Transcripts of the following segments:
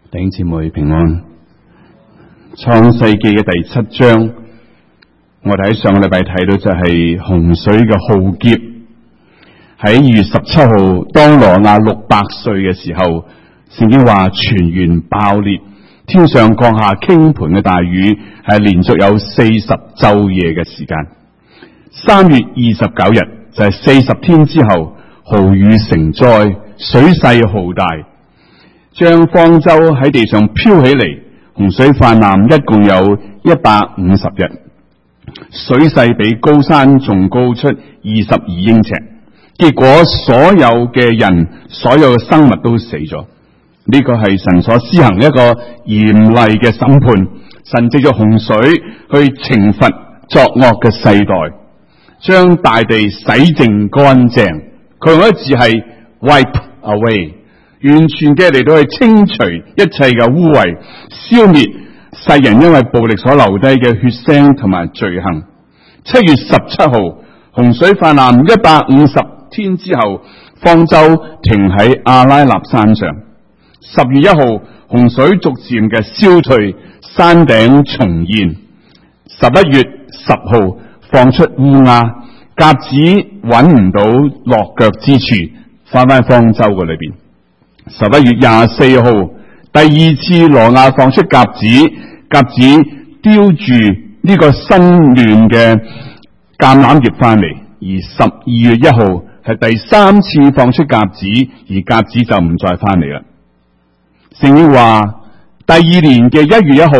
弟兄姊妹平安。創世記嘅第7章，我哋喺上個禮拜睇到就係洪水嘅浩劫。喺2月17號，當羅亞600歲嘅時候，聖經話泉源爆裂，天上降下傾盆嘅大雨，係連續有40晝夜嘅時間。3月29日就係40天之後，豪雨成災，水勢浩大，將方舟喺地上飄起嚟，洪水泛濫，一共有150日，水勢比高山仲高出22英尺。結果所有嘅人，所有嘅生物都死咗。呢個係神所施行一個嚴厲嘅審判，神藉着洪水去懲罰作惡嘅世代，將大地洗淨乾淨。佢用一字係 wipe away， 完全嘅嚟到去清除一切嘅污穢，消滅世人因為暴力所留低嘅血腥同埋罪行。7月17號，洪水泛濫150天之後，方舟停喺阿拉納山上。10月1號，洪水逐漸嘅消退，山頂重現。11月10號，放出烏鴉，鴿子揾唔到落腳之處，翻方舟嘅裏邊。11月24號，第二次羅亞放出鴿子，鴿子叼住呢個新嫩嘅橄欖葉翻嚟。而12月1號係第3次放出鴿子，而鴿子就唔再翻嚟啦。聖經話第2年嘅1月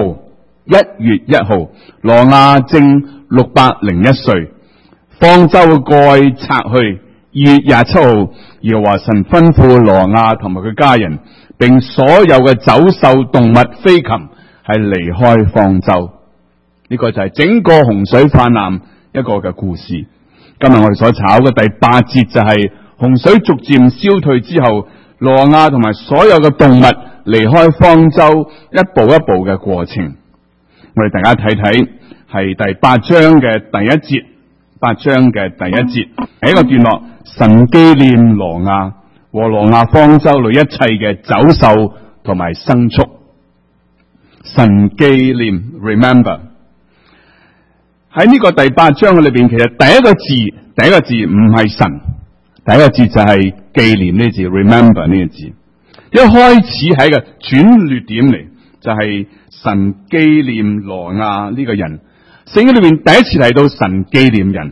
1號，羅亞正601歲，方舟嘅蓋拆去。2月27號，耶和華神吩咐羅亞同埋佢家人，並所有嘅走獸、動物、飛禽係離開方舟。呢個就係整個洪水泛濫一個嘅故事。今日我哋所炒嘅第8節就係洪水逐漸消退之後，羅亞同埋所有嘅動物離開方舟一步一步嘅過程。我哋大家睇睇係第8章嘅第1節，8章嘅第1節係一個段落，神紀念羅亞和羅亞方舟裏一切嘅走獸同埋牲畜。神紀念 remember。喺呢個第8章嘅裏邊，其實第一個字唔係神，第一個字就係紀念呢字 remember 呢個字。一開始係一個轉捩點嚟，就係神紀念羅亞呢個人。聖經裏邊第一次提到神紀念人，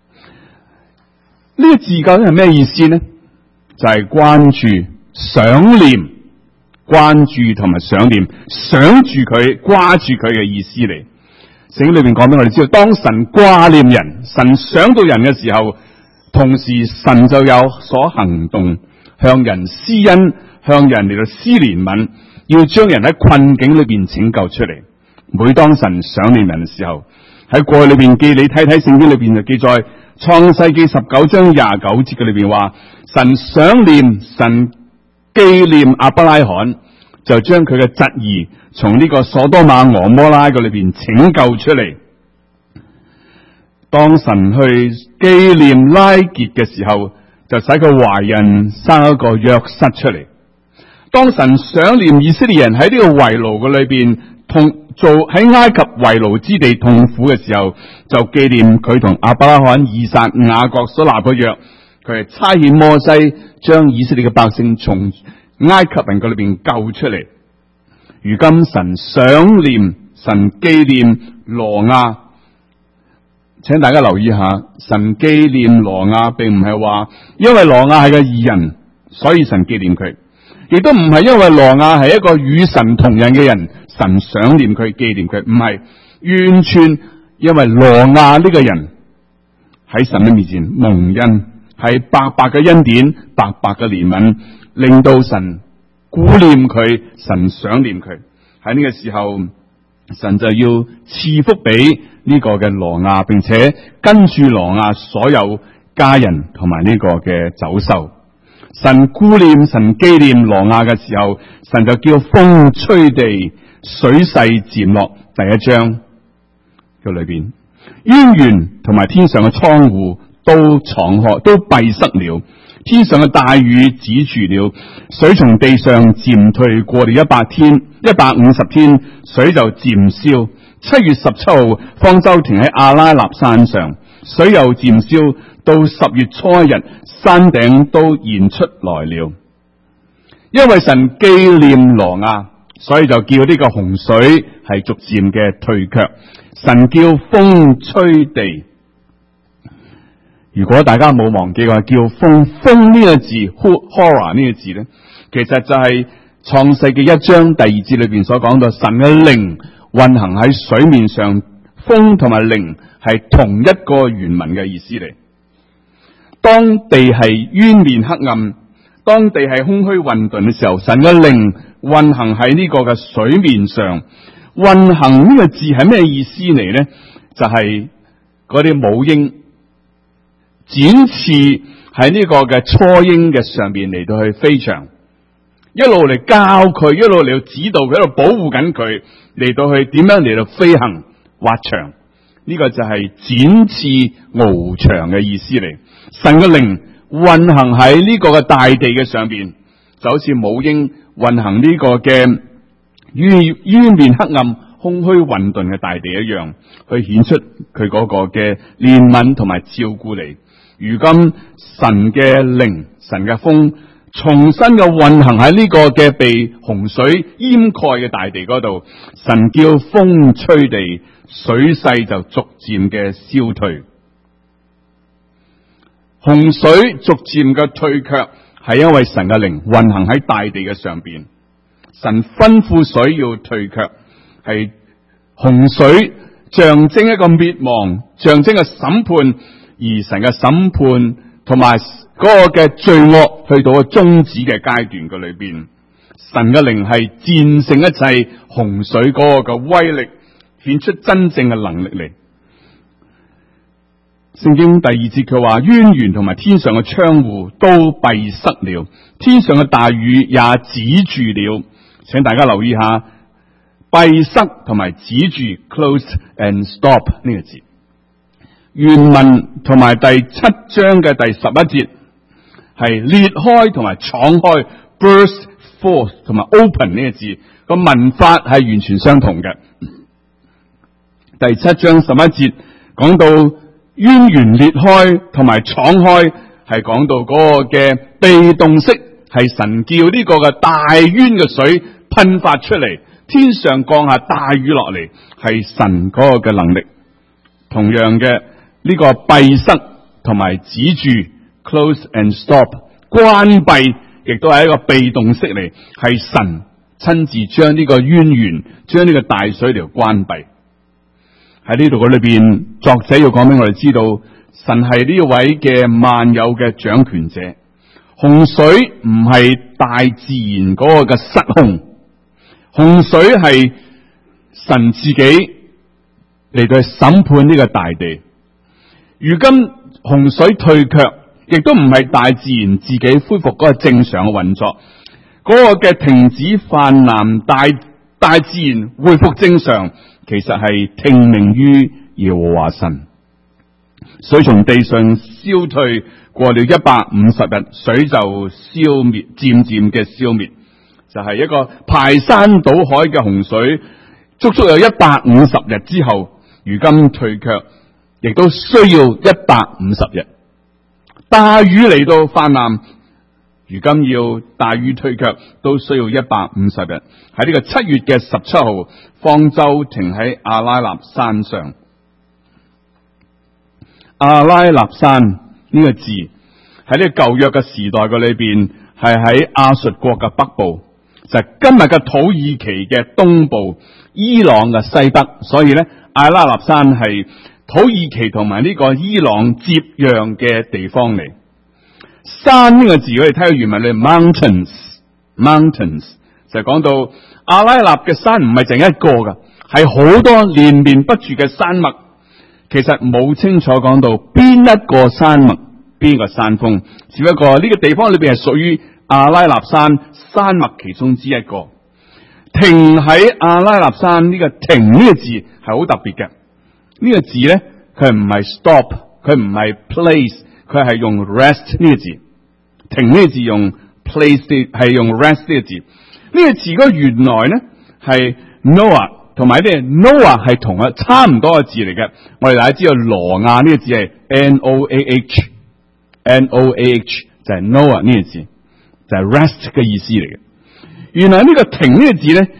呢個字究竟係咩意思呢？就係關注、想念、關注同埋想念，想住佢、掛住佢嘅意思嚟。聖經裏邊講俾我哋知道，當神掛念人，神想到人嘅時候，同時神就有所行動，向人施恩，向人嚟到施憐憫，要將人喺困境裏邊拯救出嚟。每當神想念人嘅時候，喺過去裏邊你睇睇聖經裏邊就記載創世記19章29節嘅裏邊話，神想念，神紀念亞伯拉罕，就將佢嘅侄兒從呢個所多瑪俄摩拉嘅裏邊拯救出嚟。當神去紀念拉結嘅時候，就使佢懷孕生一個約瑟出嚟。當神想念以色列人喺呢個為奴嘅裏邊做喺埃及為奴之地痛苦嘅時候，就紀念佢同亞伯拉罕、以撒、雅各所立嘅約。佢係差遣摩西將以色列嘅百姓從埃及人嘅裏邊救出嚟。如今神想念、神紀念羅亞，請大家留意下，神紀念羅亞並唔係話因為羅亞係個義人，所以神紀念佢，亦都唔係因為羅亞係一個與神同人嘅人，神想念佢、紀念佢，唔係，完全因為羅亞呢個人喺神嘅面前蒙恩，係白白嘅恩典、白白嘅憐憫，令到神顧念佢，神想念佢。喺呢個時候，神就要賜福俾呢個嘅羅亞，並且跟住羅亞所有家人同埋呢個嘅走獸。神顧念、神紀念羅亞嘅時候，神就叫風吹地，水勢漸落。第1章嘅裏邊，淵源同埋天上嘅窗戶都敞開，都閉塞了， 天上嘅大雨止住了，水從地上漸退，過了150天，水就漸消。7月17號，方舟停喺亞拉臘山上，水又漸消，到10月初1日，山頂都現出來了。因為神紀念挪亞，所以就叫呢個洪水係逐漸嘅退卻。神叫風吹地。如果大家冇忘記嘅話，叫風呢個字 hora 呢個字咧，其實就係創世記1章第2節裏邊所講到，神嘅靈運行喺水面上，風同埋靈係同一個原文嘅意思嚟。當地係淵面黑暗，當地係空虛混沌嘅時候，神嘅靈運行喺呢個嘅水面上。運行呢個字係咩意思嚟咧？就係嗰啲母鷹展翅喺呢個嘅初鷹嘅上邊嚟到去飛翔，一路嚟教佢，一路嚟到指導佢，一路保護緊佢，嚟到去點樣嚟到飛行滑翔。呢個就係展翅翱翔嘅意思嚟。神嘅靈運行喺呢個嘅大地嘅上邊，就好似母鷹運行呢個嘅淵面黑暗、空虛混沌嘅大地一樣，去顯出佢嗰個嘅憐憫同埋照顧你。如今神嘅靈、神嘅風重新嘅運行喺呢個嘅被洪水淹蓋嘅大地嗰度，神叫風吹地，水勢就逐漸嘅消退。洪水逐漸嘅退卻，係因為神嘅靈運行喺大地嘅上邊。神吩咐水要退卻，係洪水象徵一個滅亡，象徵嘅審判，而神嘅審判同埋嗰個嘅罪惡去到個終止嘅階段嘅裏邊，神嘅靈係戰勝一切洪水嗰個嘅威力，顯出真正嘅能力嚟。聖經第2節佢話，淵源同埋天上嘅窗戶都閉塞了，天上嘅大雨也止住了。請大家留意下閉塞同埋止住 closed and stop 呢個字。原文同埋第7章嘅第11節係裂開同埋敞開 burst forth 同埋 open 呢個字，個文法係完全相同嘅。第7章11節講到淵源裂開同埋敞開，係講到嗰個嘅被動式，係神叫呢個嘅大淵嘅水噴發出嚟，天上降下大雨落嚟，係神嗰個嘅能力。同樣嘅呢個閉塞同埋止住 close and stop 關閉，亦都係一個被動式嚟，係神親自將呢個淵源，將呢個大水嚟關閉。喺呢度嘅裏邊，作者要講俾我哋知道，神係呢位嘅萬有嘅掌權者。洪水唔係大自然嗰個嘅失控，洪水係神自己嚟到審判呢個大地。如今洪水退卻，亦都唔係大自然自己恢復嗰個正常嘅運作，嗰個嘅停止泛濫，大自然恢復正常，其實係聽命於耶和華神。水從地上消退，過了150日，水就消滅，漸漸嘅消滅，就係一個排山倒海嘅洪水，足足有150日之後，如今退卻，亦都需要150日。大雨嚟到泛濫，如今要大雨退卻，都需要150日。喺呢個7月嘅17號，方舟停喺亞拉臘山上。亞拉臘山呢個字喺呢個舊約嘅時代嘅裏邊，係喺亞述國嘅北部，就係今日嘅土耳其嘅東部，伊朗嘅西北。所以咧，亞拉臘山係土耳其同埋呢個伊朗接壤嘅地方嚟。山呢個字我哋睇到原文裏 mountains 就係講到亞拉臘嘅山唔係淨一個噶，係好多連綿不絕嘅山脈。其實冇清楚講到邊一個山脈，邊個山峰，只不過呢個地方裏邊係屬於亞拉臘山山脈其中之一個。停喺亞拉臘山呢個停呢個字係好特別嘅。呢個字咧，佢唔係 stop， 佢唔係 place， 佢係用 rest 呢個字。 停呢個字用 place 係用 rest 呢個字。呢個字嗰原來咧係 Noah 同埋咧 Noah 係同差唔多嘅字嚟嘅。我哋大家知道挪亞呢個字係 Noah 就係 Noah 呢個字，就係 rest 嘅意思嚟嘅。原來呢個停呢個字咧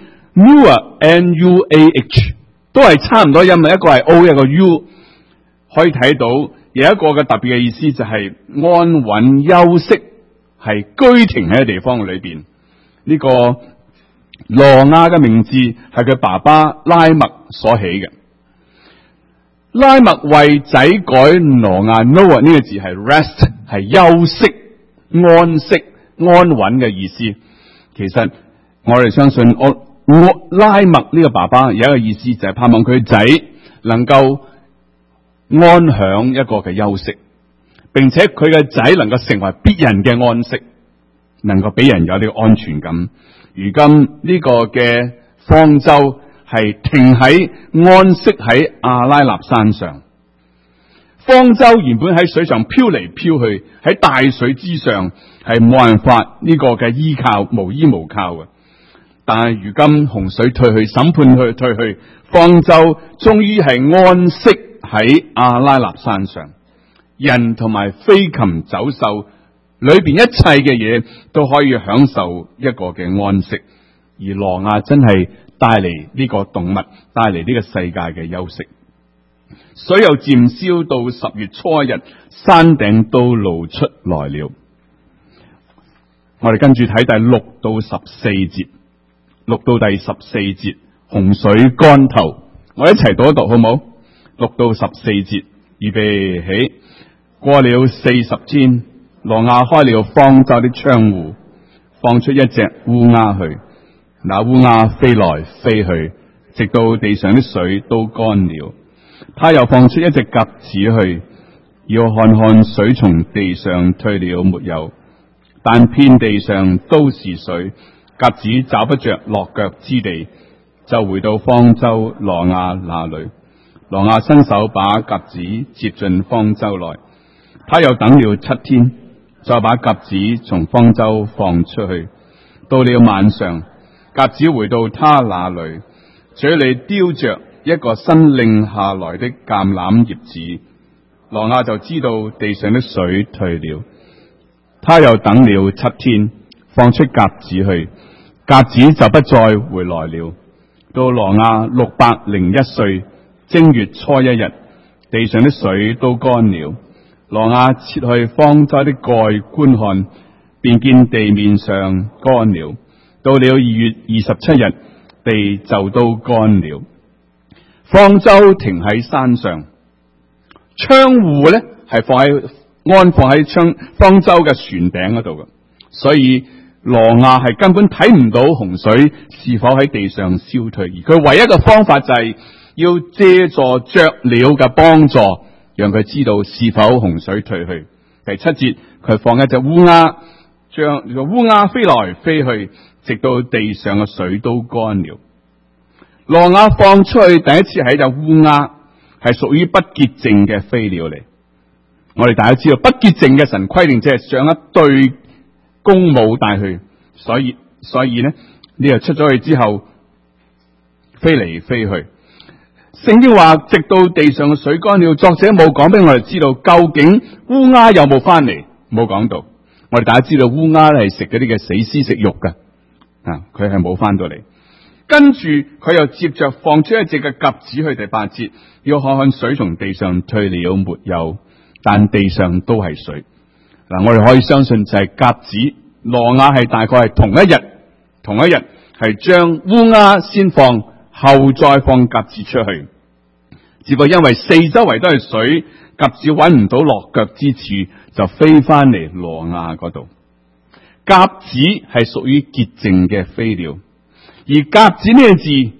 Nuah 都係差唔多音，一個係 O 一個 U， 可以睇到有一個嘅特別嘅意思就係安穩休息，係居停喺個地方裏邊。呢個挪亞嘅名字係佢爸爸拉麥所起嘅。拉麥為仔改挪亞 Noah 呢個字係 rest， 係休息、安息、安穩嘅意思。其實我哋相信拉麥呢個爸爸有一個意思就係盼望佢仔能夠安享一個嘅休息，並且佢嘅仔能夠成為別人嘅安息，能夠俾人有呢個安全感。如今呢個嘅方舟係停喺安息喺亞拉臘山上，方舟原本喺水上飄嚟飄去，喺大水之上係冇辦法呢個嘅依靠，無依無靠嘅。但係如今洪水退去，審判退去，方舟終於係安息喺亞拉臘山上，人同埋飛禽走獸裏邊一切嘅嘢都可以享受一個嘅安息，而挪亞真係帶嚟呢個動物，帶嚟呢個世界嘅休息。水又漸消，到10月初一日，山頂都露出來了。我哋跟住睇第6到14節，6到第14節，洪水乾透。我一齊讀一讀好冇？6到14節，預備起。過了40天，挪亞開了方舟的窗戶，放出一隻烏鴉去。那烏鴉飛來飛去，直到地上的水都乾了。他又放出一隻鴿子去，要看看水從地上退了沒有。但遍地上都是水，鴿子找不着落腳之地，就回到方舟挪亞那裏。挪亞伸手把鴿子接進方舟內。他又等了7天，再把鴿子從方舟放出去。到了晚上，鴿子回到他那裏，嘴裏叼着一個新擰下來的橄欖葉子。挪亞就知道地上的水退了。他又等了7天，放出鴿子去，鴿子就不再回來了。到挪亞601歲正月初一日，地上的水都乾了。挪亞撤去方舟的蓋觀看，便見地面上乾了。到了2月27日，地就都乾了。方舟停喺山上，窗戶咧係安放喺方舟嘅船頂嗰度嘅，所以挪亞係根本睇唔到洪水是否喺地上消退，而佢唯一嘅方法就係要借助雀鳥嘅幫助，讓佢知道是否洪水退去。第7節，佢放一隻烏鴉，將烏鴉飛來飛去，直到地上嘅水都乾了。挪亞放出去第一次係一隻烏鴉，係屬於不潔淨嘅飛鳥嚟。我哋大家知道不潔淨嘅神規定，即係將一對公母帶去，所以咧，你又出咗去之後飛嚟飛去。聖經話直到地上嘅水乾了，作者冇講俾我哋知道究竟烏鴉有冇翻嚟，冇講到。我哋大家知道烏鴉係食嗰啲嘅死屍食肉嘅，佢係冇翻到嚟。跟住佢又接着放出一隻嘅鴿子去。第8節，要看看水從地上退了沒有，但地上都係水。嗱，我哋可以相信就係鴿子，挪亞係大概係同一日係將烏鴉先放，後再放鴿子出去。只不過因為四周圍都係水，鴿子揾唔到落腳之處，就飛翻嚟挪亞嗰度。鴿子係屬於潔淨嘅飛鳥，而鴿子呢個字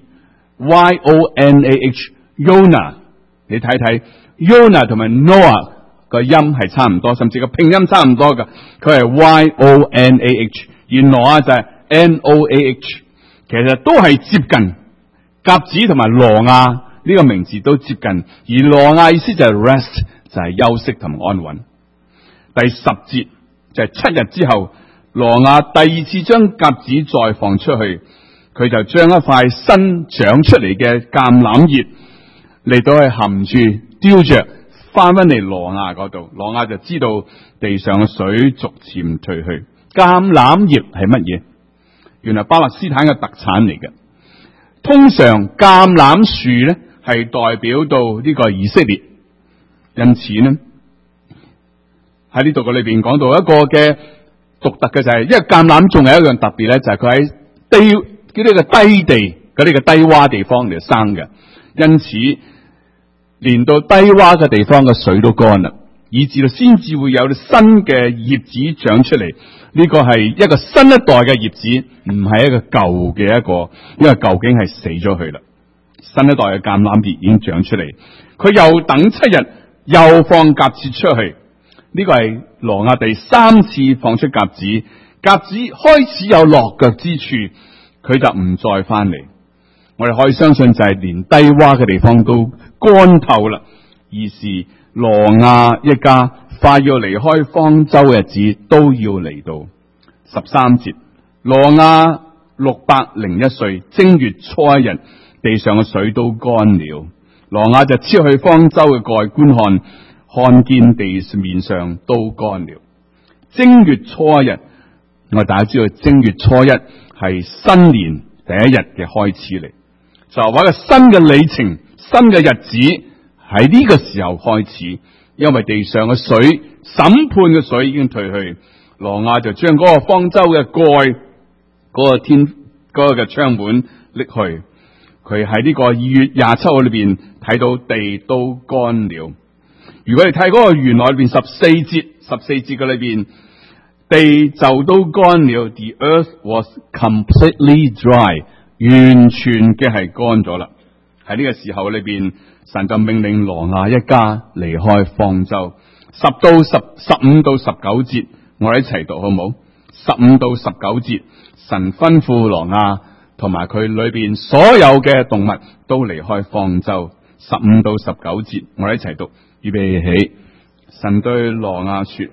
Yonah， 你睇睇 Yonah 同埋 Noah 個音係差唔多，甚至個拼音差唔多噶。佢係 Yonah， 而挪亞就係 Noah， 其實都係接近。鴿子同埋挪亞呢個名字都接近，而挪亞意思就係 rest， 就係休息同安穩。第10節就係7日之後，挪亞第二次將鴿子再放出去，佢就將一塊新長出嚟嘅橄欖葉嚟到去含住叼着翻返嚟挪亞嗰度，挪亞就知道地上嘅水逐漸退去。橄欖葉係乜嘢？原來巴勒斯坦嘅特產嚟嘅。通常橄欖樹咧係代表到呢個以色列，因此呢喺呢度嘅裏邊講到一個嘅獨特嘅就係，因為橄欖仲有一樣特別咧，就係佢喺叫呢個低地嗰啲嘅低洼地方嚟生嘅，因此連到低洼嘅地方嘅水都乾啦，以至到先至會有新嘅葉子長出嚟。呢個係一個新一代嘅葉子，唔係一個舊嘅一個，因為舊經係死咗去啦。新一代嘅橄欖葉已經長出嚟，佢又等7日，又放鴿子出去。呢個係挪亞第3次放出鴿子，鴿子開始有落腳之處，佢就唔再翻嚟。我哋可以相信就係連低洼嘅地方都乾透啦，於是挪亞一家快要離開方舟嘅日子都要嚟到。13節，挪亞601歲，正月初1日，地上嘅水都乾了。挪亞就撤去方舟嘅蓋觀看，看見地面上都乾了。正月初1日，我哋大家知道正月初1係新年第一日嘅開始嚟，就話一個新嘅里程，新嘅日子喺呢個時候開始。因為地上嘅水，審判嘅水已經退去，挪亞就將嗰個方舟嘅蓋，嗰個嘅窗門拎去。佢喺呢個2月27號裏邊睇到地都乾了。如果你睇嗰個原來裏邊14節嘅裏邊，地就都乾了。The earth was completely dry， 完全嘅係乾咗啦。喺呢個時候裏邊，神就命令挪亞一家離開方舟。15到19節，我哋一齊讀好唔好？15到19節，神吩咐挪亞同埋佢裏邊所有嘅動物都離開方舟。15到19節，我哋一齊讀，預備起。神對挪亞說：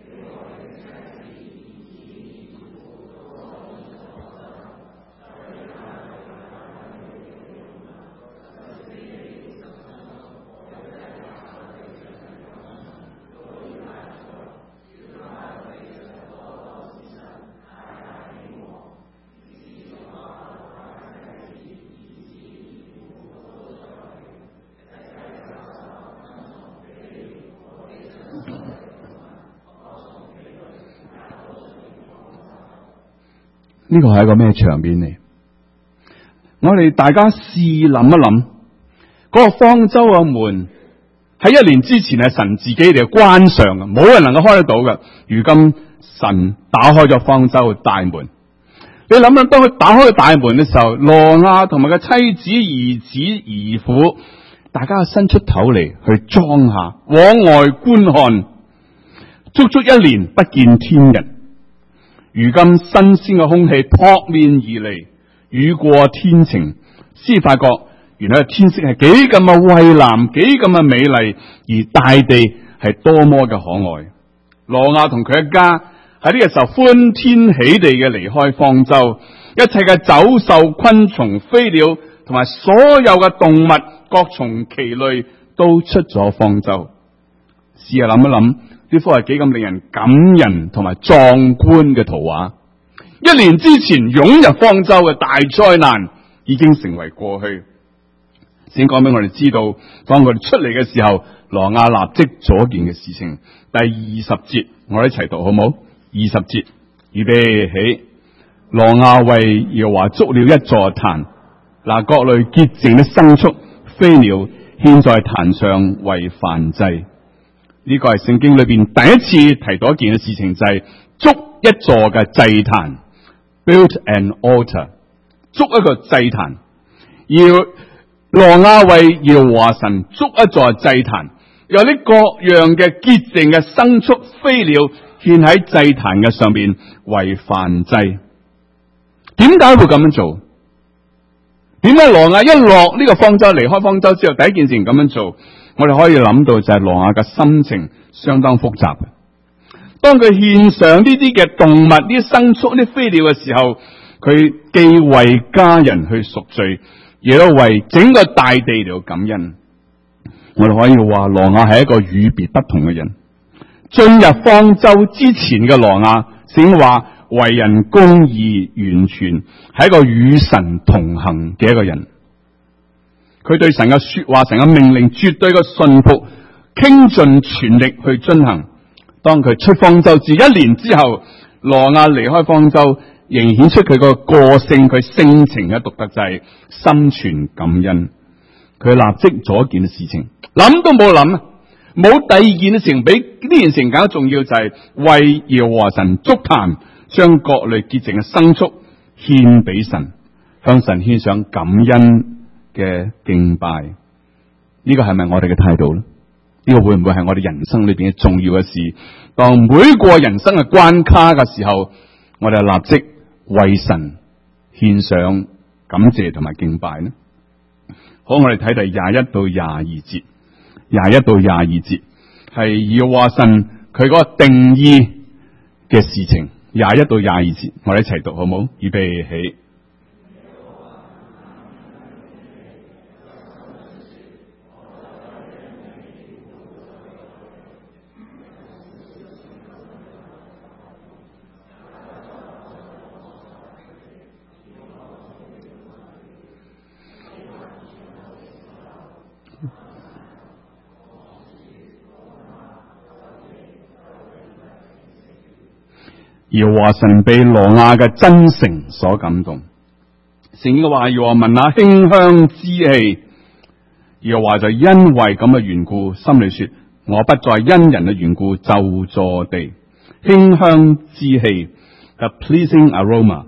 呢個係一個咩場面嚟？我哋大家試諗一諗，嗰個方舟嘅門喺1年之前係神自己嚟關上嘅，冇人能夠開得到嘅。如今神打開咗方舟嘅大門，你諗諗，當佢打開個大門嘅時候，挪亞同埋個妻子、兒子、兒婦，大家伸出頭嚟去裝下，往外觀看，足足1年不見天日。如今新鮮嘅空氣撲面而嚟，雨過天晴，先發覺原來天色係幾咁嘅蔚藍，幾咁嘅美麗，而大地係多麼嘅可愛。挪亞同佢一家喺呢個時候歡天喜地嘅離開方舟，一切嘅走獸、昆蟲、飛鳥同埋所有嘅動物，各從其類都出咗方舟。試下諗一諗，呢幅係幾咁令人感人同埋壯觀嘅圖畫。1年之前湧入方舟嘅大災難已經成為過去。先講俾我哋知道，當佢哋出嚟嘅時候，挪亞立即做一件嘅事情。第20節，我哋一齊讀好冇？20節，預備起。挪亞為耶和華築了一座壇，拿各類潔淨的牲畜、飛鳥獻在壇上為燔祭。呢個係聖經裏邊第一次提到一件嘅事情，就係築一座嘅祭壇 ，build an altar， 築一個祭壇。要挪亞為耶和華神築一座祭壇，有啲各樣嘅潔淨嘅牲畜、飛鳥獻喺祭壇嘅上邊為燔祭。點解會咁樣做？點解挪亞一落呢個方舟，離開方舟之後，第一件事情咁樣做？我哋可以諗到就係挪亞嘅心情相當複雜嘅。 當佢獻上呢啲嘅動物、呢啲牲畜、呢啲飛鳥嘅時候，佢既為家人去贖罪，亦都為整個大地嚟感恩。我哋可以話挪亞係一個與別不同嘅人。進入方舟之前嘅挪亞，聖經話為人公義完全，係一個與神同行嘅一個人。佢對神嘅說話、神嘅命令絕對嘅信服，傾盡全力去遵行。當佢出方舟至1年之後，挪亞離開方舟，仍顯出佢個性、佢性情嘅獨特，就係心存感恩。佢立即做一件事情，諗都冇諗，冇第二件事情比呢件事情更加重要，就係為耶和華神築壇，將各類潔淨嘅牲畜獻俾神，向神獻上感恩嘅敬拜。呢個係咪我哋嘅態度呢？呢個會唔會係我哋人生裏邊嘅重要嘅事？當每過人生嘅關卡嘅時候，我哋立即為神獻上感謝同埋敬拜呢？好，我哋睇第21到22節，21到22節係耶和華神佢嗰個定義嘅事情。21到22節，我哋一齊讀好冇？預備起。耶和華神被挪亞嘅真誠所感動，聖經話耶和華聞那馨香之氣，耶和華就因為咁嘅緣故，心裏說：我不再因人嘅緣故咒詛地。馨香之氣 ，a pleasing aroma。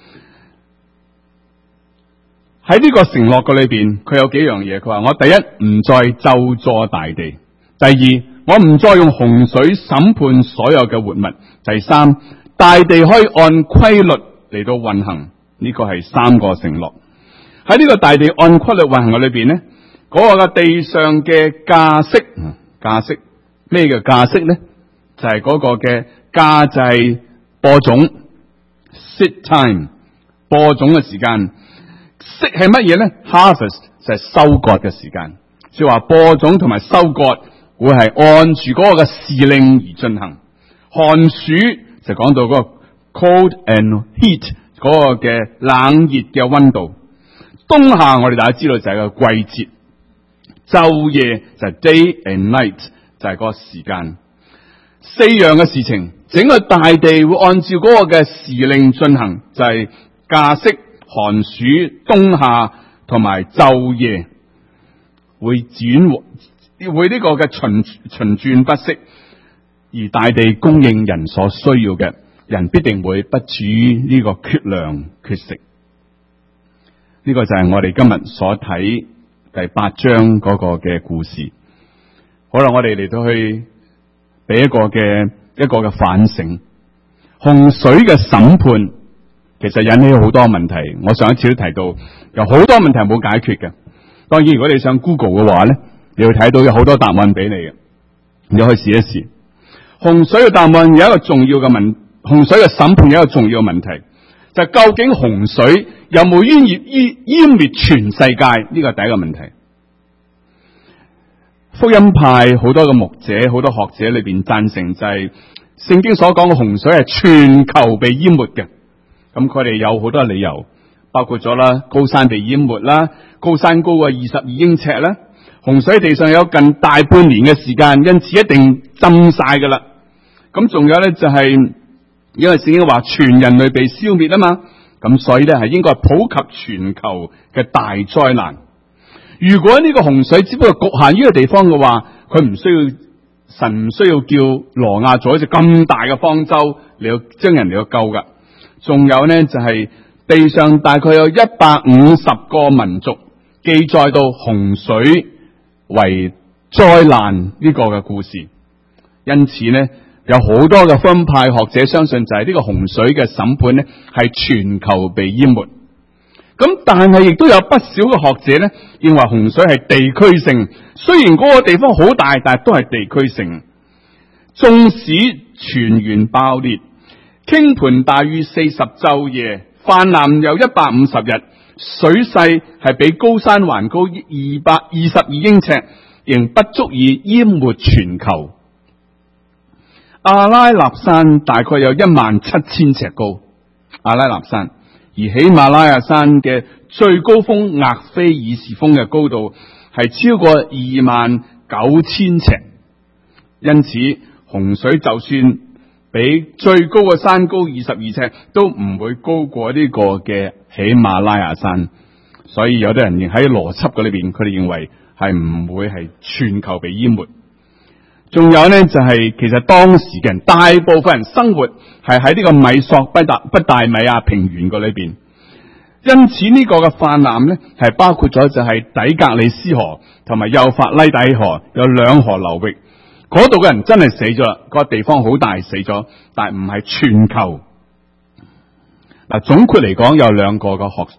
喺呢個承諾嘅裏邊，佢有幾樣嘢。佢話：我第一唔再咒詛大地；第二，我唔再用洪水審判所有嘅活物；第三，大地可以按規律嚟到運行，呢個係3個承諾。喺呢個大地按規律運行嘅裏邊呢，嗰個嘅地上嘅價息咩叫價息呢？就係嗰個嘅價，就係播種 seed time， 播種嘅時間。息係乜嘢呢？ harvest 就係收割嘅時間。所以話播種同埋收割會係按住嗰個嘅時令而進行。寒暑就講到嗰個 cold and heat 嗰個嘅冷熱嘅溫度。冬夏我哋大家知道就係個季節，晝夜就係 day and night 就係嗰個時間。4樣嘅事情，整個大地會按照嗰個嘅時令進行，就係價息、寒暑、冬夏同埋晝夜會呢個嘅循轉不息。而大地供應人所需要嘅，人必定會不至於呢個缺糧缺食。呢個就係我哋今日所睇第8章嗰個嘅故事。好啦，我哋嚟到去俾一個嘅反省。洪水嘅審判其實引起好多問題，我上一次都提到有好多問題冇解決嘅。當然如果你上 Google 嘅話咧，你會睇到有好多答案俾你嘅，你可以試一試。洪水嘅答案有一個重要嘅洪水嘅審判有一個重要嘅問題，就係究竟洪水有冇淹滅全世界？呢個係第一個問題。福音派好多嘅牧者、好多學者裏邊贊成就係聖經所講嘅洪水係全球被淹沒嘅。咁佢哋有好多理由，包括咗啦，高山被淹沒啦，高山高過22英尺啦，洪水地上有近大半年嘅時間，因此一定浸晒噶啦。咁仲有咧就係因為聖經話全人類被消滅啊嘛，咁所以咧係應該普及全球嘅大災難。如果呢個洪水只不過局限於呢個地方嘅話，神唔需要叫挪亞做一隻咁大嘅方舟嚟到將人嚟到救噶。仲有呢就係地上大概有150個民族記載到洪水為災難呢個嘅故事，因此呢有好多嘅分派學者相信就係呢個洪水嘅審判呢係全球被淹沒。咁但係亦都有不少嘅學者呢認為洪水係地區性，雖然嗰個地方好大，但係都係地區性。縱使泉源爆裂，傾盆大雨40晝夜，泛濫有150日，水勢係比高山還高222英尺，仍不足以淹沒全球。阿拉納山大概有17000尺高，阿拉納山，而喜馬拉雅山嘅最高峰額菲爾士峰嘅高度係超過29000尺，因此洪水就算比最高嘅山高22尺，都唔會高過呢個嘅喜馬拉雅山。所以有啲人喺邏輯嗰裏邊，佢哋認為係唔會係全球被淹沒。仲有呢，就係其實當時嘅人大部分人生活係喺呢個米索不大米亞平原嗰裏邊，因此呢個嘅泛濫呢係包括咗就係底格里斯河同埋幼發拉底河有兩河流域，嗰度嘅人真係死咗，個地方好大死咗，但係唔係全球。嗱，總括嚟講有兩個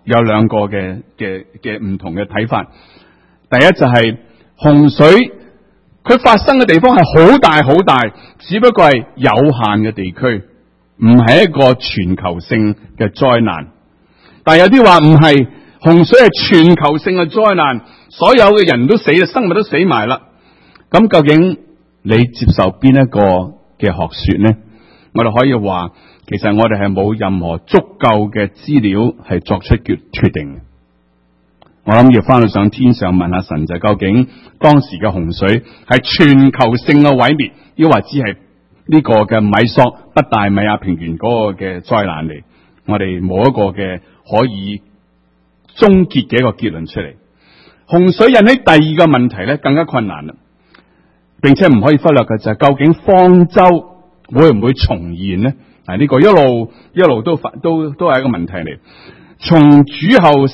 嘅唔同嘅睇法。第一就係洪水。佢發生嘅地方係好大好大，只不過係有限嘅地區，唔係一個全球性嘅災難。但係有啲話唔係，洪水係全球性嘅災難，所有嘅人都死啦，生物都死埋啦。咁究竟你接受邊一個嘅學說呢？我哋可以話，其實我哋係冇任何足夠嘅資料係作出決定。我諗要翻去上天上問下神，就究竟當時嘅洪水係全球性嘅毀滅，抑或只係呢個嘅米索不大米亞平原嗰個嘅災難嚟？我哋冇一個嘅可以終結嘅一個結論出嚟。洪水引起第二個問題咧，更加困難啦，並且唔可以忽略嘅就係究竟方舟會唔會重現呢？呢個一路都係一個問題嚟。從主後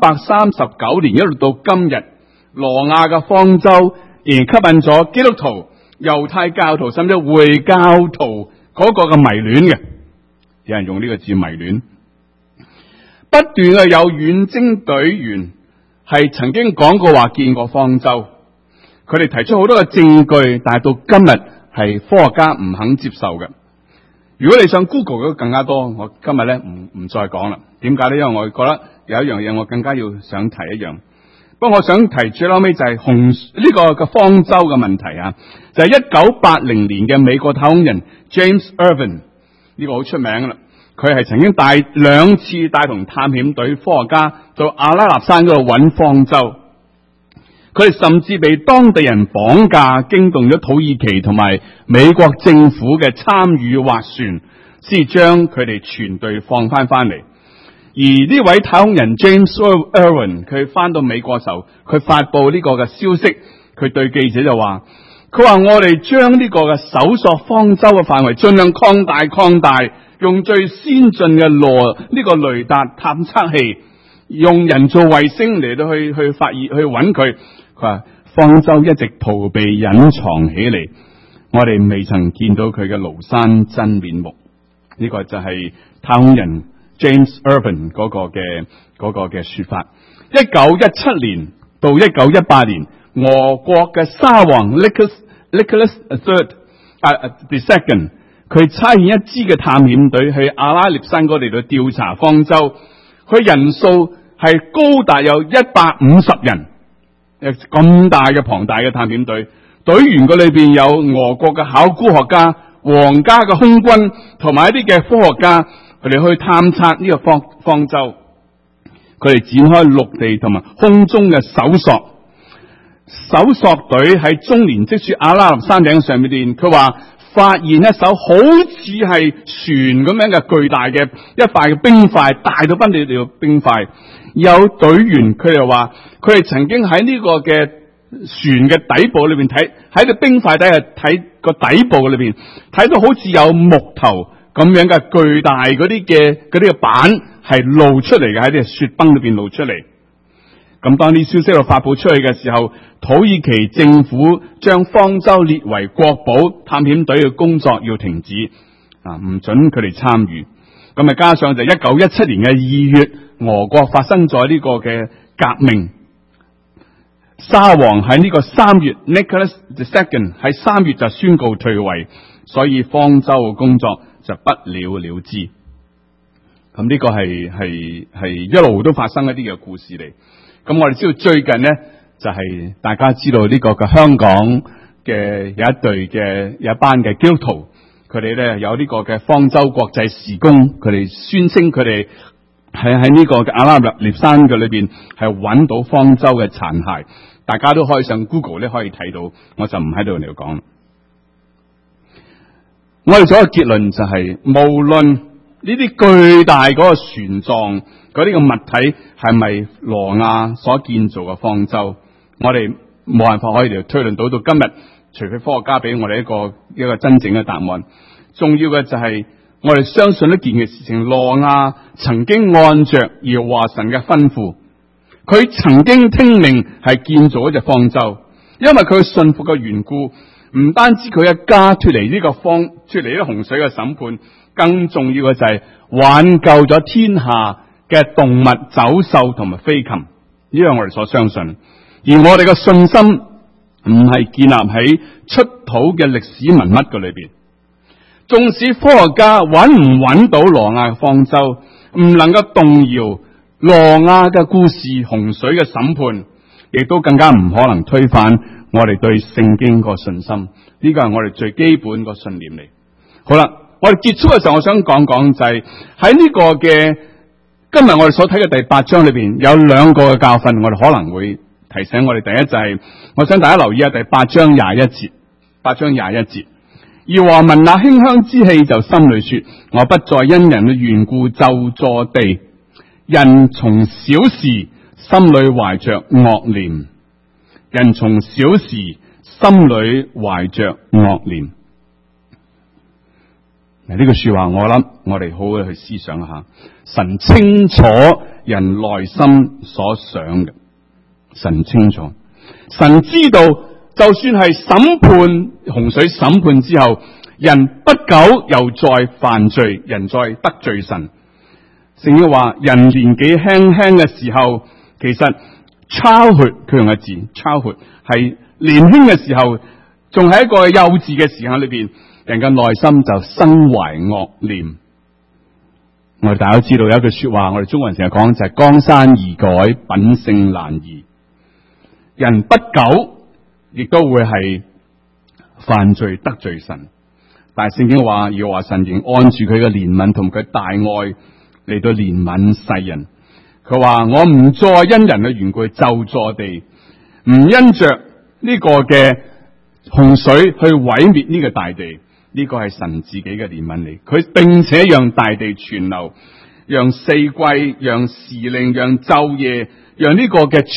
339年一路到今日，挪亞嘅方舟仍然吸引咗基督徒、猶太教徒甚至回教徒嗰個嘅迷戀嘅。有人用呢個字迷戀，不斷嘅有遠征隊員係曾經講過話見過方舟，佢哋提出好多嘅證據，但係到今日係科學家唔肯接受嘅。如果你上 Google 嘅更加多，我今日咧唔再講啦。點解咧？因為我覺得有一樣嘢我更加要想提一樣。不過我想提最後尾就係呢個嘅方舟嘅問題啊，就係1980年嘅美國太空人 James Irvine， 呢個好出名噶啦。佢係曾經兩次帶同探險隊科學家到阿拉納山嗰度揾方舟。佢哋甚至被當地人綁架，驚動咗土耳其同埋美國政府嘅參與斡旋，先將佢哋全隊放翻嚟。而呢位太空人 James Irwin， 佢翻到美國嘅時候，佢發佈呢個嘅消息，佢對記者就話：佢話我哋將呢個嘅搜索方舟嘅範圍盡量擴大，用最先進嘅呢個雷達探測器，用人造衛星嚟到去發現去揾佢。佢話方舟一直逃避隱藏起嚟，我哋未曾見到佢嘅廬山真面目。呢個就係太空人 James Irvine 嗰個嘅說法。1917年到1918年，俄國嘅沙皇 Nicholas II 佢差遣一支嘅探險隊去阿拉涅山嗰度調查方舟，佢人數係高達有150人。咁大嘅龐大嘅探險隊，隊員嗰裏邊有俄國嘅考古學家、皇家嘅空軍同埋一啲嘅科學家，佢哋去探測呢個方舟。佢哋展開陸地同埋空中嘅搜索。搜索隊喺終年積雪阿拉納山頂上面，佢話發現一艘好似係船咁樣嘅巨大嘅一塊嘅冰塊，大到不了了冰塊。有隊員佢又話，佢哋曾經喺呢個嘅船嘅底部裏邊睇，喺個冰塊底下睇個底部裏邊，睇到好似有木頭咁樣嘅巨大嗰啲嘅板係露出嚟嘅，喺啲雪崩裏邊露出嚟。咁當啲消息又發佈出去嘅時候，土耳其政府將方舟列為國寶，探險隊嘅工作要停止，唔准佢哋參與。咁加上就1917年嘅2月，俄國發生咗呢個嘅革命，沙皇喺呢個3月 Nicholas II 喺3月就宣告退位， 所以方舟嘅工作就不了了之。咁呢個係一路都發生一啲嘅故事嚟。咁我哋知道最近呢，就係大家知道呢個嘅香港嘅有一班嘅基督徒，佢哋咧有呢個嘅方舟國際事工，佢哋宣稱佢哋係喺呢個嘅阿拉臘山嘅裏邊係揾到方舟嘅殘骸，大家都可以上 Google 咧可以睇到，我就唔喺度嚟講。我哋做一個結論就係，無論呢啲巨大嗰個船狀嗰啲嘅物體係咪挪亞所建造嘅方舟，我哋冇辦法可以嚟推論到今日，除非科學家俾我哋一個真正嘅答案。重要嘅就係我哋相信一件嘅事情，挪亞曾經按着耶和華神嘅吩咐，佢曾經聽命係建造一隻方舟，因為佢信服嘅緣故，唔單止佢一家脫離呢個洪水嘅審判，更重要嘅就係挽救咗天下嘅動物、走獸同埋飛禽，呢樣我哋所相信。而我哋嘅信心唔係建立喺出土嘅歷史文物嘅裏邊。縱使科學家揾唔揾到挪亞嘅方舟，唔能夠動搖挪亞嘅故事、洪水嘅審判，亦都更加唔可能推翻我哋對聖經個信心。呢個係我哋最基本個信念嚟。好啦，我哋結束嘅時候，我想講講就係喺呢個嘅今日我哋所睇嘅第8章裏邊有2個嘅教訓，我哋可能會提醒我哋。第一就係，我想大家留意下第8章21節，8章21節。耶和華聞那馨香之氣，就心裏說：我不再因人嘅緣故咒詛地。人從小時心裏懷着惡念，人從小時心裏懷着惡念。嗱，呢句說話我諗我哋好好去思想一下。神清楚人內心所想嘅，神清楚，神知道。就算係審判洪水審判之後，人不久又再犯罪，人再得罪神。聖經話人年紀輕輕嘅時候，其實 childhood 佢用嘅字 childhood 係年輕嘅時候，仲喺一個幼稚嘅時間裏邊，人嘅內心就生懷惡念。我哋大家都知道有一句說話，我哋中國人成日講就係江山易改，品性難移。人不久亦都會係犯罪得罪神，但係聖經話要話神仍按住佢嘅憐憫同佢大愛嚟到憐憫世人。佢話我唔再因人嘅緣故咒詛地，唔因着呢個嘅洪水去毀滅呢個大地，呢個係神自己嘅憐憫嚟。佢並且讓大地存留，讓四季，讓時令，讓晝夜，讓呢個嘅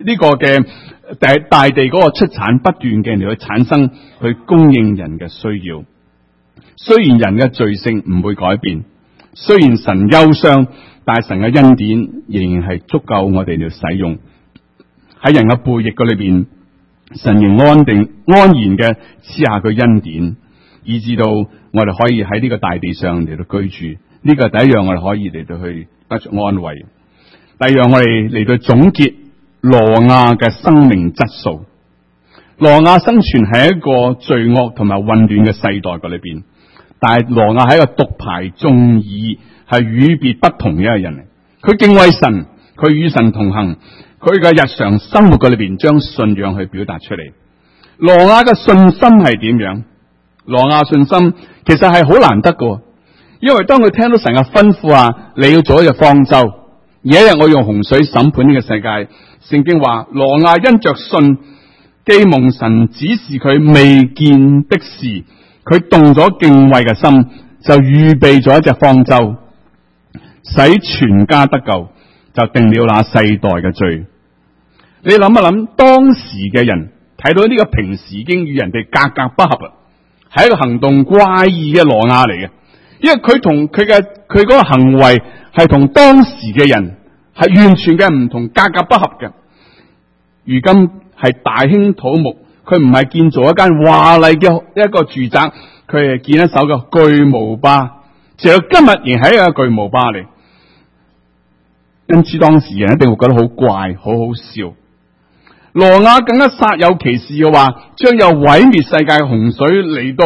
大地嗰個出產不斷嘅嚟去產生，去供應人嘅需要。雖然人嘅罪性唔會改變，雖然神憂傷，但係神嘅恩典仍然係足夠我哋嚟使用。喺人嘅背逆嗰裏邊，神仍安然嘅賜下佢恩典，以至到我哋可以喺呢個大地上嚟到居住。呢個係第一樣我哋可以嚟到去得着安慰。第二樣我哋嚟到總結挪亞嘅生命質素。挪亞生存喺一個罪惡同埋混亂嘅世代嘅裏邊，但係挪亞係一個獨排眾議，係與別不同嘅一個人嚟。佢敬畏神，佢與神同行，佢嘅日常生活嘅裏邊將信仰去表達出嚟。挪亞嘅信心係點樣？挪亞信心其實係好難得嘅，因為當佢聽到神嘅吩咐啊，你要做一隻方舟，而一日我用洪水審判呢個世界。聖經話挪亞因着信，既蒙神指示佢未見的事，佢動咗敬畏嘅心，就預備咗一隻方舟，使全家得救，就定了那世代嘅罪。你諗一諗，當時嘅人睇到呢個平時已經與人哋格格不合啦，係一個行動怪異嘅挪亞嚟嘅，因為佢同佢嗰個行為係同當時嘅人係完全嘅唔同，格格不合嘅。如今係大興土木，佢唔係建造一間華麗嘅一個住宅，佢係建一艘嘅巨無霸，直到今日仍係一個巨無霸嚟。因此當時人一定會覺得好怪，好好笑。挪亞更加煞有其事嘅話，將有毀滅世界嘅洪水嚟到，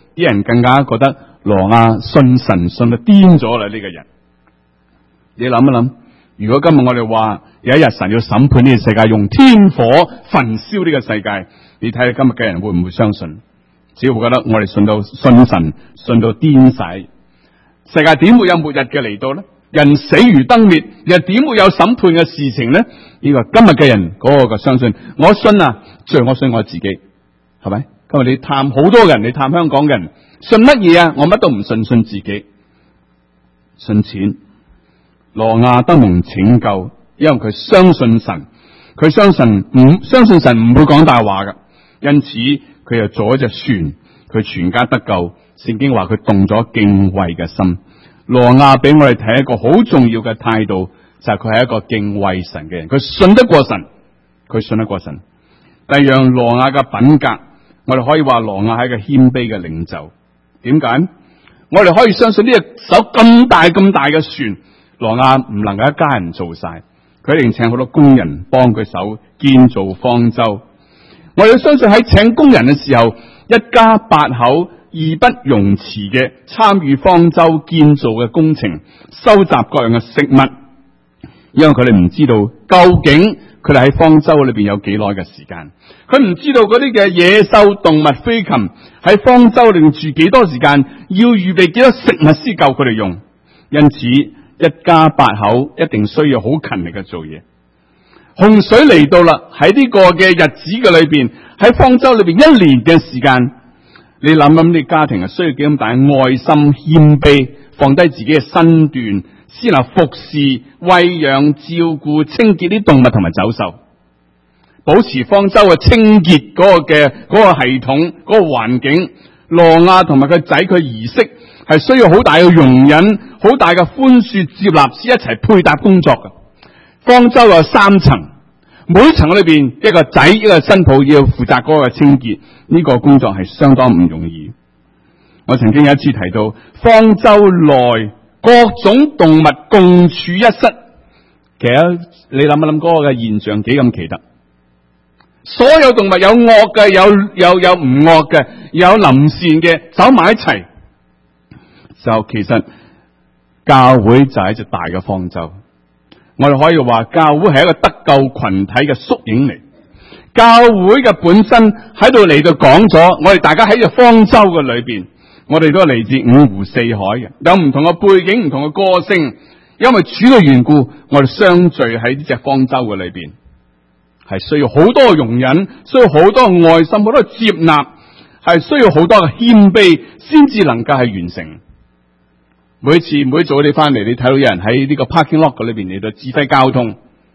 啲人更加覺得挪亞信神信到癲咗啦。呢個人，你諗一諗，如果今日我哋話有一日神要審判呢個世界，用天火焚燒呢個世界，你睇下今日嘅人會唔會相信？只會覺得我哋信神信到癲晒，世界點會有末日嘅嚟到呢？人死如燈滅，又點會有審判嘅事情呢？呢個今日嘅人嗰個相信，我信啊，最我信我自己，係咪？今日你探好多人，你探香港嘅人，信乜嘢啊？我乜都唔信，信自己，信錢。挪亞得蒙拯救，因為佢相信神，佢相信神唔會講大話㗎，因此佢又做一隻船，佢全家得救。聖經話佢動咗敬畏嘅心。挪亞俾我哋睇一個好重要嘅態度，就係佢係一個敬畏神嘅人，佢信得過神，佢信得過神。第二樣，挪亞嘅品格，我哋可以話挪亞係一個謙卑嘅領袖。點解？我哋可以相信呢隻手咁大嘅船，挪亞唔能夠一家人做晒，佢一定請好多工人幫佢手建造方舟。我哋相信喺請工人嘅時候，一家8口義不容辭嘅參與方舟建造嘅工程，收集各樣嘅食物，因為佢哋唔知道究竟佢哋喺方舟裏邊有幾耐嘅時間，佢唔知道嗰啲嘅野獸動物飛禽喺方舟裏邊住幾多時間，要預備幾多食物先夠佢哋用。因此一家8口一定需要好勤力嘅做嘢。洪水嚟到啦，喺呢個嘅日子嘅裏邊，喺方舟裏邊1年嘅時間，你諗諗你家庭係需要幾咁大愛心謙卑，放低自己嘅身段，先能服侍、餵養、照顧、清潔啲動物同埋走獸，保持方舟嘅清潔嗰個系統、嗰個環境。挪亞同埋佢仔佢兒媳係需要好大嘅容忍、好大嘅寬恕、接納，先一齊配搭工作嘅。方舟有3層，每層裏邊一個仔一個新抱要負責嗰個清潔，呢個工作係相當唔容易。我曾經有一次提到，方舟內各種動物共處一室，其實你諗一諗嗰個嘅現象幾咁奇特。所有動物有惡嘅，有唔惡嘅，有良善嘅，走埋一齊。就其實教會就係一隻大嘅方舟。我哋可以話教會係一個得救群體嘅縮影嚟。教會嘅本身喺度嚟到講咗，我哋大家喺隻方舟嘅裏邊，我哋都係嚟自5湖4海嘅，有唔同嘅背景、唔同嘅個性，因為主嘅緣故，我哋相聚喺呢隻方舟嘅裏邊，係需要好多容忍，需要好多愛心，好多接納，係需要好多嘅謙卑，先至能夠係完成。每早你翻嚟，你睇到有人喺呢個 parking lot 嘅裏邊嚟到指揮交通，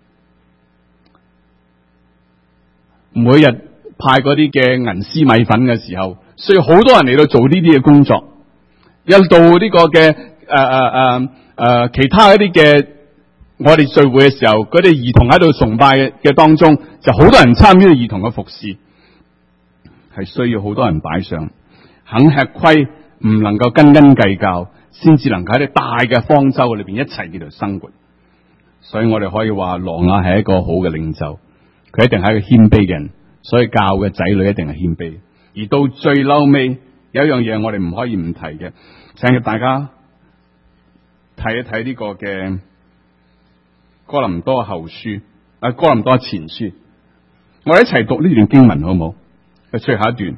每日派嗰啲嘅銀絲米粉嘅時候，需要好多人嚟到做呢啲嘅工作。一到呢個嘅其他一啲嘅我哋聚會嘅時候，嗰啲兒童喺度崇拜嘅當中，就好多人參與兒童嘅服侍，係需要好多人擺上，肯吃虧，唔能夠斤斤計較，先至能夠喺啲大嘅方舟裏邊一齊喺度生活。所以我哋可以話挪亞係一個好嘅領袖，佢一定係一個謙卑嘅人，所以教嘅仔女一定係謙卑。而到最嬲尾有一樣嘢我哋唔可以唔提嘅，請大家睇一睇呢個嘅哥林多後書哥林多前書，我哋一齊讀呢段經文好唔好？係最後一段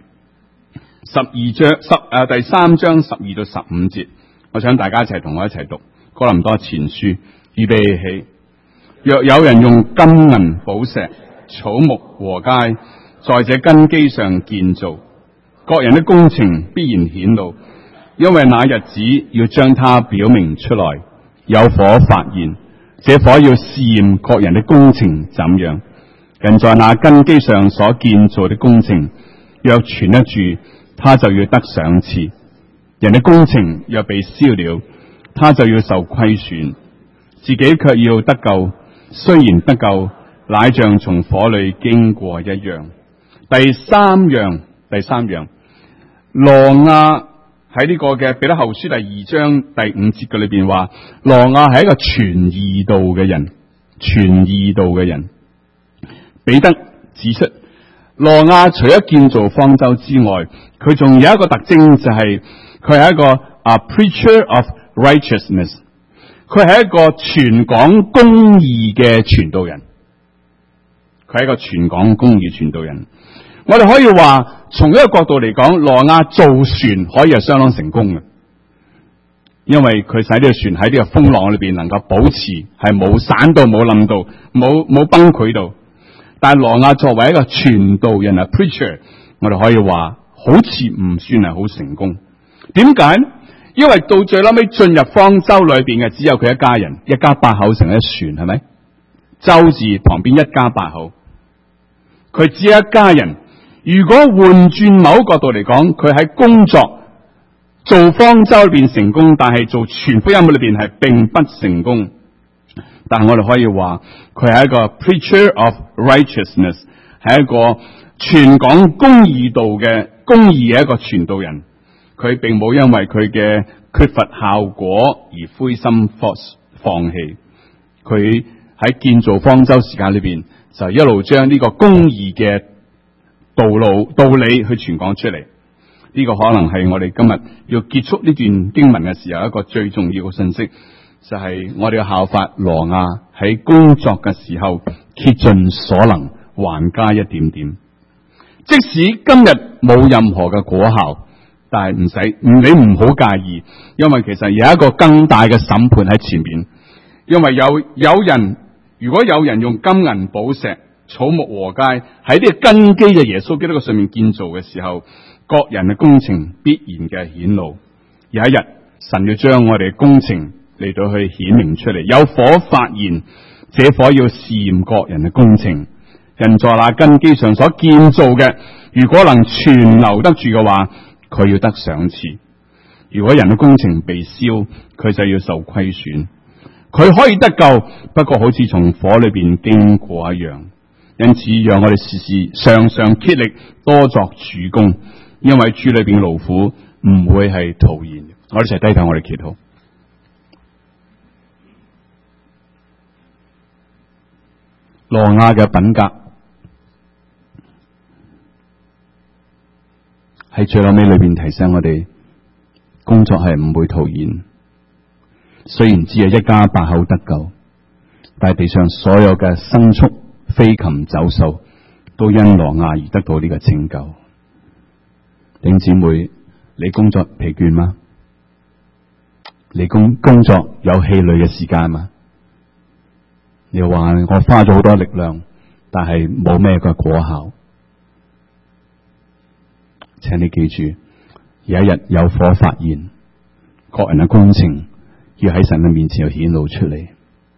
第3章12到15節，我想大家一齊同我一齊讀哥林多前書。預備起，若有人用金銀寶石草木禾秸在這根基上建造，各人的工程必然顯露，因為那日子要將它表明出來，有火發現，這火要試驗各人的工程怎樣。人在那根基上所建造的工程若存得住，他就要得賞賜；人的工程若被燒了，他就要受虧損，自己卻要得救，雖然得救，乃像從火裏經過一樣。第三樣，挪亞喺呢個嘅彼得後書第2章第5節嘅裏邊話，挪亞係一個傳義道嘅人。彼得指出， 挪亞除咗建造方舟之外，佢仲有一個特徵，就係佢係一個preacher of righteousness， 佢係一個傳講公義嘅傳道人。佢係一個傳講公義傳道人。我哋可以話，從一個角度嚟講，挪亞造船可以係相當成功嘅，因為佢使呢個船喺呢個風浪裏邊能夠保持係冇散到、冇冧到、冇崩潰到。但係挪亞作為一個傳道人preacher， 我哋可以話好似唔算係好成功。點解？因為到最後尾進入方舟裏邊嘅只有佢一家人，一家8口成一船，係咪？舟字旁邊一家8口，佢只有一家人。如果換轉某角度嚟講，佢喺工作做方舟裏邊成功，但係做傳福音裏邊係並不成功。但係我哋可以話，佢係一個 preacher of righteousness， 係一個傳講公義道嘅公義嘅一個傳道人。佢並冇因為佢嘅缺乏效果而灰心放棄。佢喺建造方舟時間裏邊，就一路將呢個公義嘅道理去傳講出嚟。呢個可能係我哋今日要結束呢段經文嘅時候一個最重要嘅信息，就係我哋要效法挪亞喺工作嘅時候竭盡所能，還加一點點。即使今日冇任何嘅果效，但係你唔好介意，因為其實有一個更大嘅審判喺前面。因為如果有人用金銀寶石、草木禾秸喺呢個根基嘅耶穌基督嘅上面建造嘅時候，各人嘅工程必然嘅顯露。有一日，神要將我哋嘅工程嚟到去顯明出嚟，有火發現，這火要試驗各人嘅工程。人在那根基上所建造嘅，如果能存留得住嘅話，佢要得賞賜；如果人嘅工程被燒，佢就要受虧損。佢可以得救，不過好似從火裏邊經過一樣。因此，讓我哋時時常常竭力多作主工，因為主裏邊嘅勞苦唔會係徒然。我哋一齊低頭，我哋祈禱。挪亞嘅品格喺最後尾裏邊提醒我哋，工作係唔會徒然。雖然只係一家8口得救，但係地上所有嘅牲畜、飛禽走獸都因挪亞而得到呢個拯救。弟兄姊妹，你工作疲倦嗎？你工作有氣餒嘅時間嗎？你話我花咗好多力量，但係冇咩嘅果效。請你記住，有一日有火發現，各人嘅工程要喺神嘅面前顯露出嚟。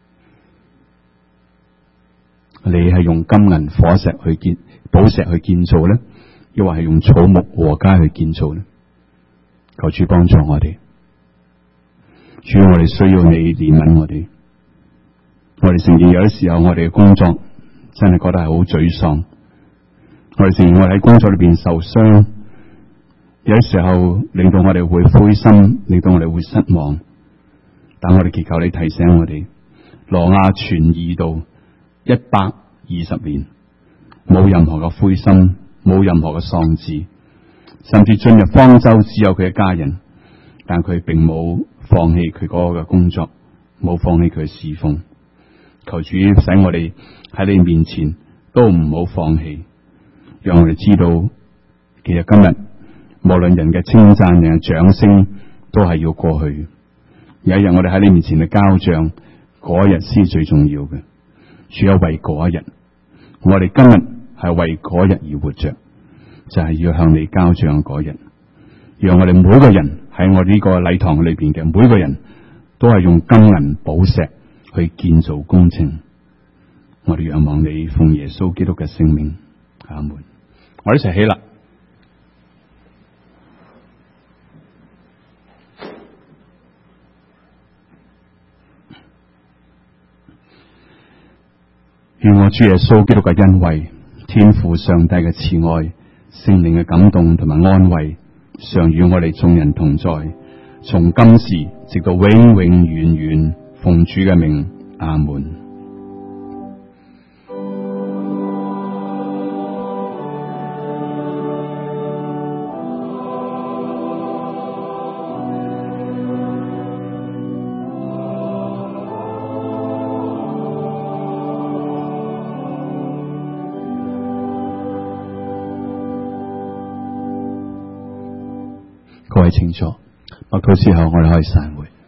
你係用金銀火石寶石去建造呢，抑或係用草木禾秸去建造呢？求主幫助我哋。主，我哋需要你憐憫我哋。我哋承認有啲時候我哋嘅工作真係覺得係好沮喪。我哋承認我哋喺工作裏邊受傷，有啲時候令到我哋會灰心，令到我哋會失望。但我哋祈求你提醒我哋，挪亞傳義道120年，冇任何嘅灰心，冇任何嘅喪志，甚至進入方舟只有佢嘅家人，但佢並冇放棄佢嗰個嘅工作，冇放棄佢嘅侍奉。求主使我哋喺你面前都唔好放棄，讓我哋知道，其實今日無論人嘅稱讚、人嘅掌聲，都係要過去。有一日我哋喺你面前嘅交賬，嗰一日先最重要嘅。主要為嗰一日，我哋今日係為嗰日而活着，就係要向你交賬嗰日。讓我哋每個人喺我呢個禮堂裏邊嘅每個人都係用金銀寶石去建造工程。我哋仰望你，奉耶穌基督嘅聖名，阿門。我哋一齊起立。願我主耶穌基督嘅恩惠、天父上帝嘅慈愛、聖靈嘅感動同埋安慰，常與我哋眾人同在，從今時直到永永遠遠。奉主嘅名，阿門。 各位清楚。默禱之後，我哋可以散會。